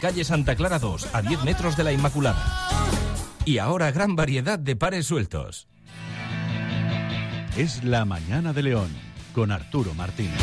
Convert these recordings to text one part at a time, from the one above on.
Calle Santa Clara 2, a 10 metros de la Inmaculada. Y ahora gran variedad de pares sueltos. Es La Mañana de León, con Arturo Martínez.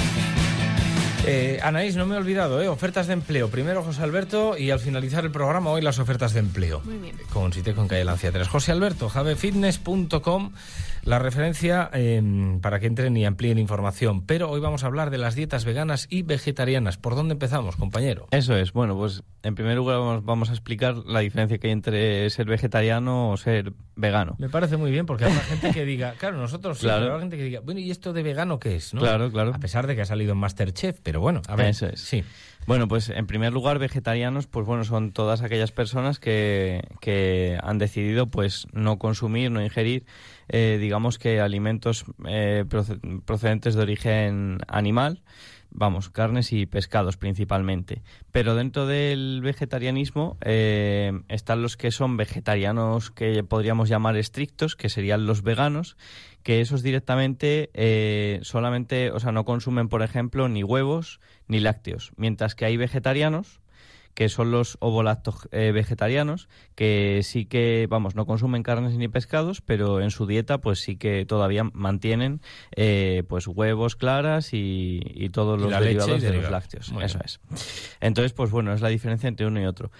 Anaís, no me he olvidado, ofertas de empleo. Primero José Alberto y al finalizar el programa hoy las ofertas de empleo. Muy bien. Con Siteco en calle Lancia 3. José Alberto, javefitness.com, la referencia para que entren y amplíen información. Pero hoy vamos a hablar de las dietas veganas y vegetarianas. ¿Por dónde empezamos, compañero? Eso es. Bueno, pues en primer lugar vamos a explicar la diferencia que hay entre ser vegetariano o ser vegano. Me parece muy bien porque habrá gente que diga, claro, nosotros claro. Sí, pero habrá gente que diga, bueno, ¿y esto de vegano qué es? ¿No? Claro, claro. A pesar de que ha salido en MasterChef, pero bueno, a ver. Eso es. Sí. Bueno, pues en primer lugar, vegetarianos, pues bueno, son todas aquellas personas que han decidido pues no consumir, no ingerir, digamos que alimentos procedentes de origen animal, vamos, carnes y pescados principalmente. Pero dentro del vegetarianismo están los que son vegetarianos que podríamos llamar estrictos, que serían los veganos, que esos directamente solamente, o sea, no consumen, por ejemplo, ni huevos ni lácteos, mientras que hay vegetarianos que son los ovolactos vegetarianos, que sí que, vamos, no consumen carnes ni pescados, pero en su dieta pues sí que todavía mantienen pues huevos, claras y todos los derivados de los lácteos. Muy Eso bien. Es. Entonces, pues bueno, es la diferencia entre uno y otro.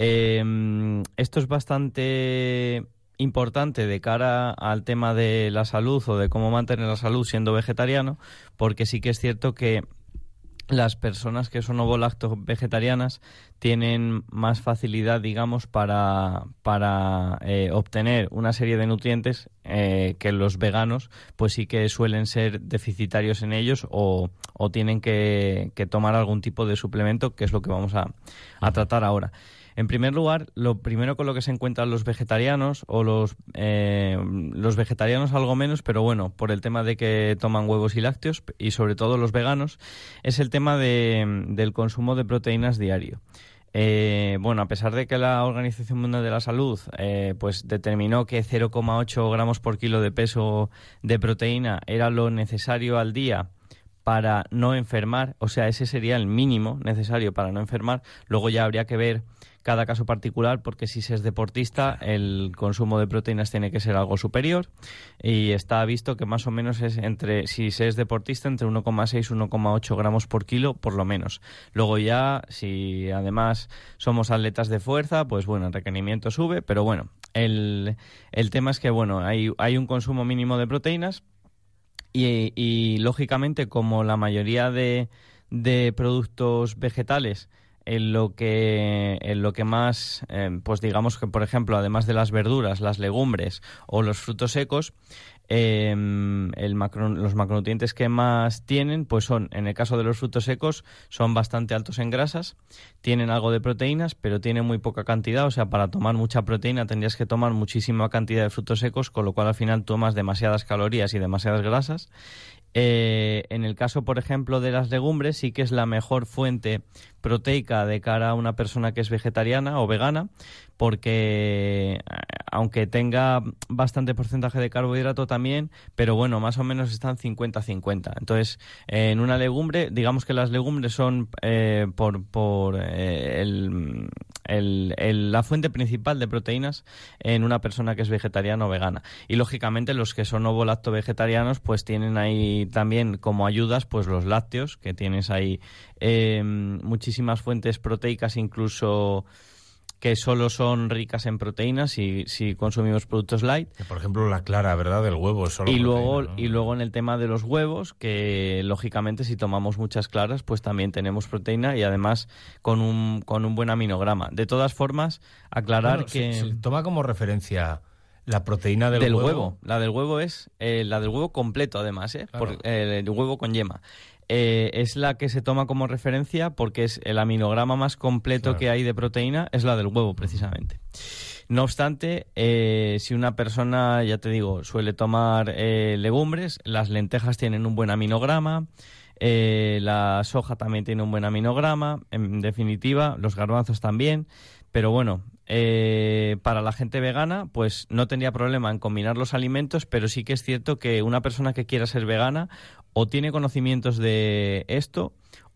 Esto es bastante importante de cara al tema de la salud o de cómo mantener la salud siendo vegetariano, porque sí que es cierto que las personas que son ovolacto vegetarianas tienen más facilidad, digamos, para obtener una serie de nutrientes que los veganos, pues sí que suelen ser deficitarios en ellos o tienen que tomar algún tipo de suplemento, que es lo que vamos a tratar ahora. En primer lugar, lo primero con lo que se encuentran los vegetarianos o los vegetarianos algo menos, pero bueno, por el tema de que toman huevos y lácteos y sobre todo los veganos, es el tema del consumo de proteínas diario. Bueno, a pesar de que la Organización Mundial de la Salud pues determinó que 0,8 gramos por kilo de peso de proteína era lo necesario al día para no enfermar, o sea, ese sería el mínimo necesario para no enfermar, luego ya habría que ver cada caso particular, porque si se es deportista el consumo de proteínas tiene que ser algo superior y está visto que más o menos es si se es deportista entre 1,6 y 1,8 gramos por kilo por lo menos. Luego ya, si además somos atletas de fuerza, pues bueno, el requerimiento sube, pero bueno, el tema es que bueno, hay un consumo mínimo de proteínas y lógicamente, como la mayoría de productos vegetales, en lo que más, pues digamos que, por ejemplo, además de las verduras, las legumbres o los frutos secos, los macronutrientes que más tienen, pues son, en el caso de los frutos secos, son bastante altos en grasas, tienen algo de proteínas, pero tienen muy poca cantidad, o sea, para tomar mucha proteína tendrías que tomar muchísima cantidad de frutos secos, con lo cual al final tomas demasiadas calorías y demasiadas grasas. En el caso, por ejemplo, de las legumbres, sí que es la mejor fuente proteica de cara a una persona que es vegetariana o vegana, porque aunque tenga bastante porcentaje de carbohidrato también, pero bueno, más o menos están 50-50. Entonces, en una legumbre, digamos que las legumbres son la fuente principal de proteínas en una persona que es vegetariana o vegana. Y lógicamente los que son ovolacto vegetarianos pues tienen ahí también como ayudas pues los lácteos, que tienes ahí muchísimas fuentes proteicas, incluso que solo son ricas en proteínas si consumimos productos light. Por ejemplo, la clara, ¿verdad?, del huevo es solo proteína, ¿no? Y luego en el tema de los huevos, que lógicamente si tomamos muchas claras, pues también tenemos proteína y además con un buen aminograma. De todas formas, aclarar que... Se toma como referencia la proteína del huevo. La del huevo es la del huevo completo, además, Claro. El huevo con yema. Es la que se toma como referencia porque es el aminograma más completo Claro. que hay de proteína, es la del huevo precisamente. No obstante, si una persona, ya te digo, suele tomar legumbres, las lentejas tienen un buen aminograma, la soja también tiene un buen aminograma, en definitiva, los garbanzos también, pero bueno, para la gente vegana, pues no tendría problema en combinar los alimentos, pero sí que es cierto que una persona que quiera ser vegana o tiene conocimientos de esto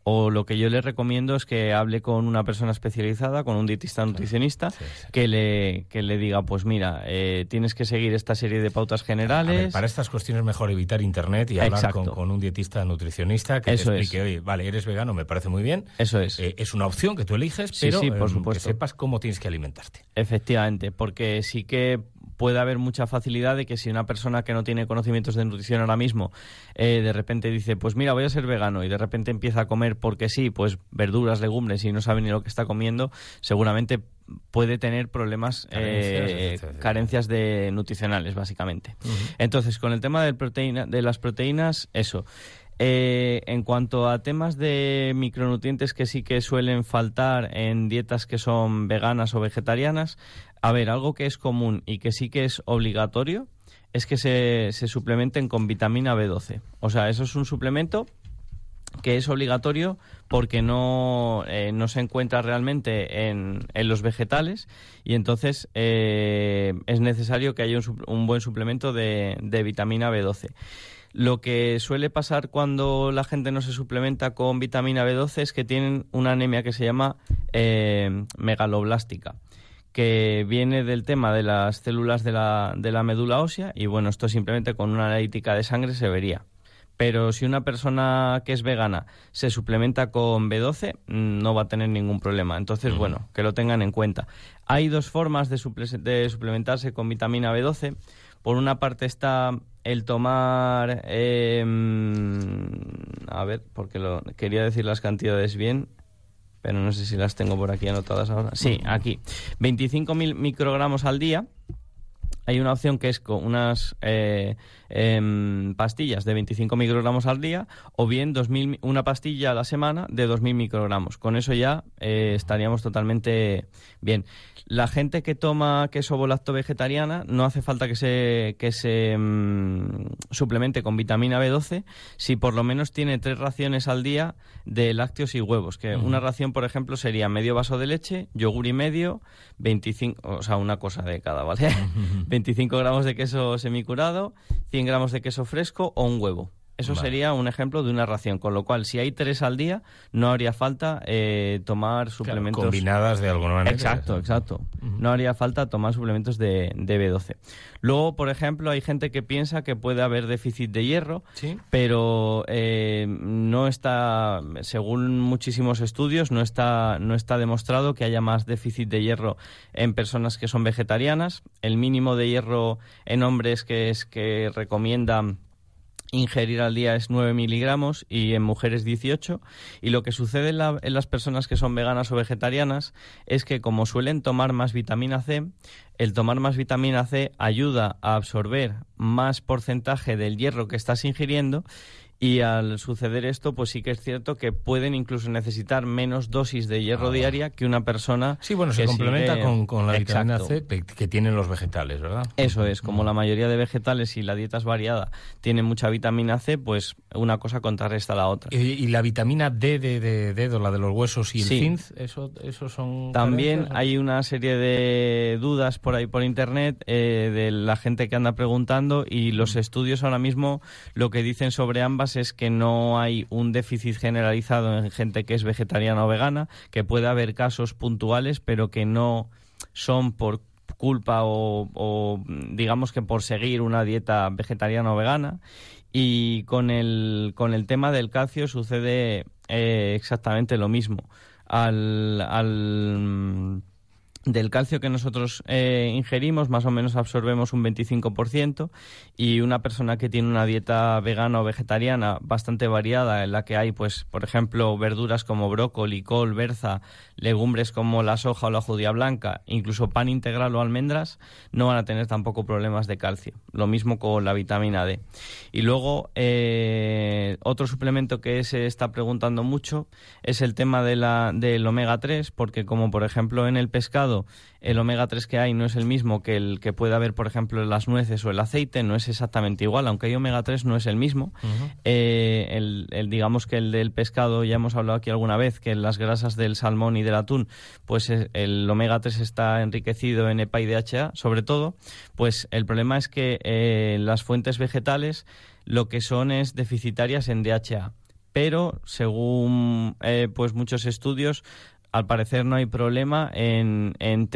o lo que yo le recomiendo es que hable con una persona especializada, con un dietista nutricionista, sí. que le diga, pues mira, tienes que seguir esta serie de pautas generales. A ver, para estas cuestiones es mejor evitar internet y hablar con un dietista nutricionista que Eso te explique, oye, vale, eres vegano, me parece muy bien. Eso es. Es una opción que tú eliges, Sí, pero sí, por supuesto. que sepas cómo tienes que alimentarte. Efectivamente, porque sí que puede haber mucha facilidad de que si una persona que no tiene conocimientos de nutrición ahora mismo de repente dice, pues mira, voy a ser vegano, y de repente empieza a comer porque sí, pues verduras, legumbres, y no sabe ni lo que está comiendo, seguramente puede tener problemas, carencias nutricionales, básicamente. Uh-huh. Entonces, con el tema de las proteínas, eso. En cuanto a temas de micronutrientes que sí que suelen faltar en dietas que son veganas o vegetarianas, a ver, algo que es común y que sí que es obligatorio es que se suplementen con vitamina B12. O sea, eso es un suplemento que es obligatorio porque no se encuentra realmente en los vegetales, y entonces es necesario que haya un buen suplemento de vitamina B12. Lo que suele pasar cuando la gente no se suplementa con vitamina B12 es que tienen una anemia que se llama megaloblástica, que viene del tema de las células de la médula ósea, y bueno, esto simplemente con una analítica de sangre se vería. Pero si una persona que es vegana se suplementa con B12, no va a tener ningún problema. Entonces, bueno, que lo tengan en cuenta. Hay dos formas de suplementarse con vitamina B12. Por una parte está el tomar... a ver, porque quería decir las cantidades bien, pero no sé si las tengo por aquí anotadas ahora. Sí, aquí. 25.000 microgramos al día. Hay una opción que es con unas pastillas de 25 microgramos al día, o bien una pastilla a la semana de 2.000 microgramos. Con eso ya estaríamos totalmente bien. La gente que toma queso o lacto-vegetariana no hace falta que se suplemente con vitamina B12 si por lo menos tiene 3 raciones al día de lácteos y huevos. Que una ración, por ejemplo, sería medio vaso de leche, yogur y medio, 25, o sea, una cosa de cada, ¿vale? 25 gramos de queso semicurado, 100 gramos de queso fresco o un huevo. Eso sería un ejemplo de una ración, con lo cual si hay 3 al día no haría falta tomar suplementos... Claro, combinadas de alguna manera. Exacto. No haría falta tomar suplementos de B12. Luego, por ejemplo, hay gente que piensa que puede haber déficit de hierro, ¿sí? Pero no está, según muchísimos estudios, no está demostrado que haya más déficit de hierro en personas que son vegetarianas. El mínimo de hierro en hombres que recomiendan ingerir al día es 9 miligramos y en mujeres 18, y lo que sucede en las personas que son veganas o vegetarianas es que como suelen tomar más vitamina C, el tomar más vitamina C ayuda a absorber más porcentaje del hierro que estás ingiriendo, y al suceder esto, pues sí que es cierto que pueden incluso necesitar menos dosis de hierro diaria que una persona. Sí, bueno, se complementa con la vitamina C que tienen los vegetales, ¿verdad? Eso es, como la mayoría de vegetales y la dieta es variada, tienen mucha vitamina C, pues una cosa contrarresta a la otra. ¿Y la vitamina D de dedo, la de los huesos, y el zinc, eso son...? También hay una serie de dudas por ahí por internet de la gente que anda preguntando, y los estudios ahora mismo lo que dicen sobre ambas es que no hay un déficit generalizado en gente que es vegetariana o vegana, que puede haber casos puntuales, pero que no son por culpa o digamos que por seguir una dieta vegetariana o vegana. Y con el tema del calcio sucede exactamente lo mismo. Del calcio que nosotros ingerimos, más o menos absorbemos un 25%, y una persona que tiene una dieta vegana o vegetariana bastante variada, en la que hay, pues, por ejemplo, verduras como brócoli, col, berza, legumbres como la soja o la judía blanca, incluso pan integral o almendras, no van a tener tampoco problemas de calcio. Lo mismo con la vitamina D. Y luego, otro suplemento que se está preguntando mucho es el tema del omega 3, porque como por ejemplo en el pescado, el omega 3 que hay no es el mismo que el que puede haber, por ejemplo, en las nueces o el aceite, no es exactamente igual, aunque hay omega 3 no es el mismo. Digamos que el del pescado, ya hemos hablado aquí alguna vez, que en las grasas del salmón y del atún, pues el omega 3 está enriquecido en EPA y DHA, sobre todo. Pues el problema es que las fuentes vegetales lo que son es deficitarias en DHA. pero según pues muchos estudios, al parecer no hay problema en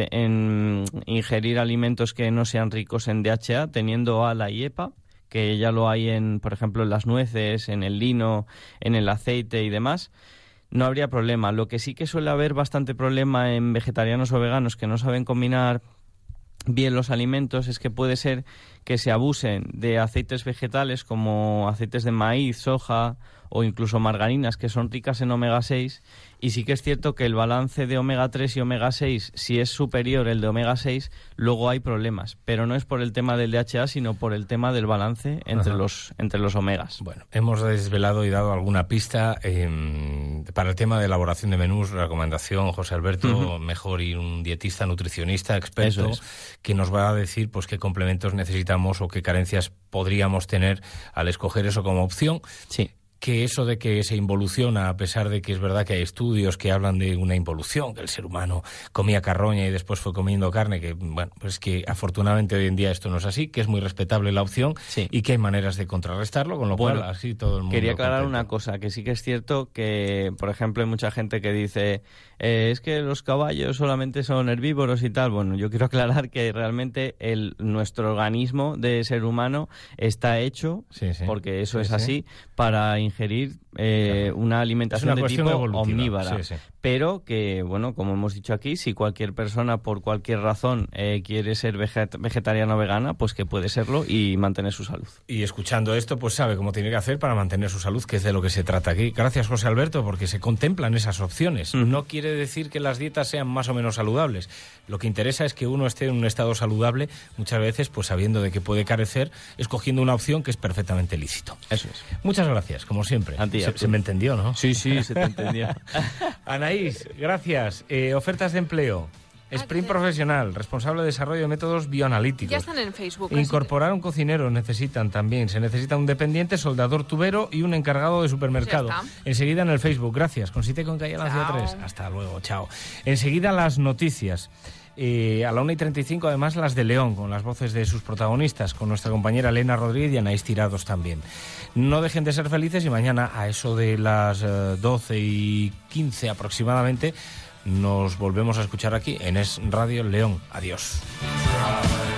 ingerir alimentos que no sean ricos en DHA, teniendo ALA y EPA, que ya lo hay por ejemplo, en las nueces, en el lino, en el aceite y demás. No habría problema. Lo que sí que suele haber bastante problema en vegetarianos o veganos que no saben combinar bien los alimentos es que puede ser que se abusen de aceites vegetales como aceites de maíz, soja o incluso margarinas que son ricas en omega 6, y sí que es cierto que el balance de omega 3 y omega 6, si es superior el de omega 6, luego hay problemas, pero no es por el tema del DHA, sino por el tema del balance entre los omegas. Bueno, hemos desvelado y dado alguna pista para el tema de elaboración de menús. Recomendación, José Alberto, mejor ir un dietista, nutricionista, experto, que nos va a decir pues qué complementos necesitamos o qué carencias podríamos tener al escoger eso como opción. Sí. Que eso de que se involuciona, a pesar de que es verdad que hay estudios que hablan de una involución, que el ser humano comía carroña y después fue comiendo carne, que bueno, pues que afortunadamente hoy en día esto no es así, que es muy respetable la opción y que hay maneras de contrarrestarlo, con lo cual así todo el mundo. Quería aclarar contento. una cosa, que sí que es cierto que, por ejemplo, hay mucha gente que dice es que los caballos solamente son herbívoros y tal. Bueno, yo quiero aclarar que realmente nuestro organismo de ser humano está hecho, porque eso es así, para ingerir una alimentación de tipo omnívora. Pero que, bueno, como hemos dicho aquí, si cualquier persona por cualquier razón quiere ser vegetariana o vegana, pues que puede serlo y mantener su salud. Y escuchando esto, pues sabe cómo tiene que hacer para mantener su salud, que es de lo que se trata aquí. Gracias, José Alberto, porque se contemplan esas opciones. No quiere decir que las dietas sean más o menos saludables. Lo que interesa es que uno esté en un estado saludable, muchas veces pues sabiendo de que puede carecer, escogiendo una opción que es perfectamente lícito. Eso es. Muchas gracias, como siempre. Se me entendió, ¿no? Sí, se te entendió. Anaís, gracias. Ofertas de empleo. Sprint Profesional, responsable de desarrollo de métodos bioanalíticos. Ya están en Facebook. Incorporar un cocinero necesitan también. Se necesita un dependiente, soldador tubero y un encargado de supermercado. Enseguida en el Facebook. Gracias. Consiste con calle Lancia 3. Hasta luego. Chao. Enseguida las noticias. A la 1:35 además las de León, con las voces de sus protagonistas, con nuestra compañera Elena Rodríguez y Anaís Tirados también. No dejen de ser felices y mañana a eso de las 12:15 aproximadamente nos volvemos a escuchar aquí en Es Radio León. Adiós.